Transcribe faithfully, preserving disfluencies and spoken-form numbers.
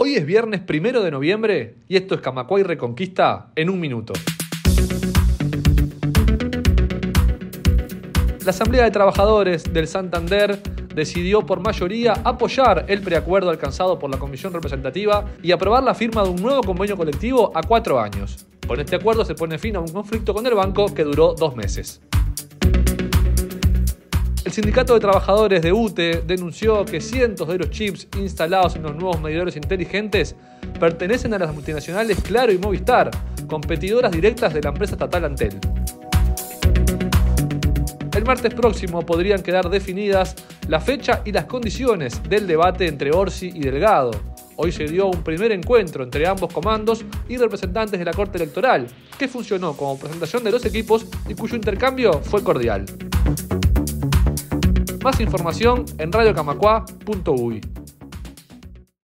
Hoy es viernes primero de noviembre y esto es Camacuay Reconquista en un minuto. La Asamblea de Trabajadores del Santander decidió por mayoría apoyar el preacuerdo alcanzado por la Comisión Representativa y aprobar la firma de un nuevo convenio colectivo a cuatro años. Con este acuerdo se pone fin a un conflicto con el banco que duró dos meses. El Sindicato de Trabajadores de UTE denunció que cientos de los chips instalados en los nuevos medidores inteligentes pertenecen a las multinacionales Claro y Movistar, competidoras directas de la empresa estatal Antel. El martes próximo podrían quedar definidas la fecha y las condiciones del debate entre Orsi y Delgado. Hoy se dio un primer encuentro entre ambos comandos y representantes de la Corte Electoral, que funcionó como presentación de los equipos y cuyo intercambio fue cordial. Más información en radio camacuá punto uy.